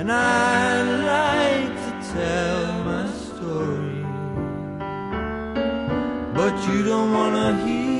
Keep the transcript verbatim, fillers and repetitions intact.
and I'd like to tell my story, but you don't wanna hear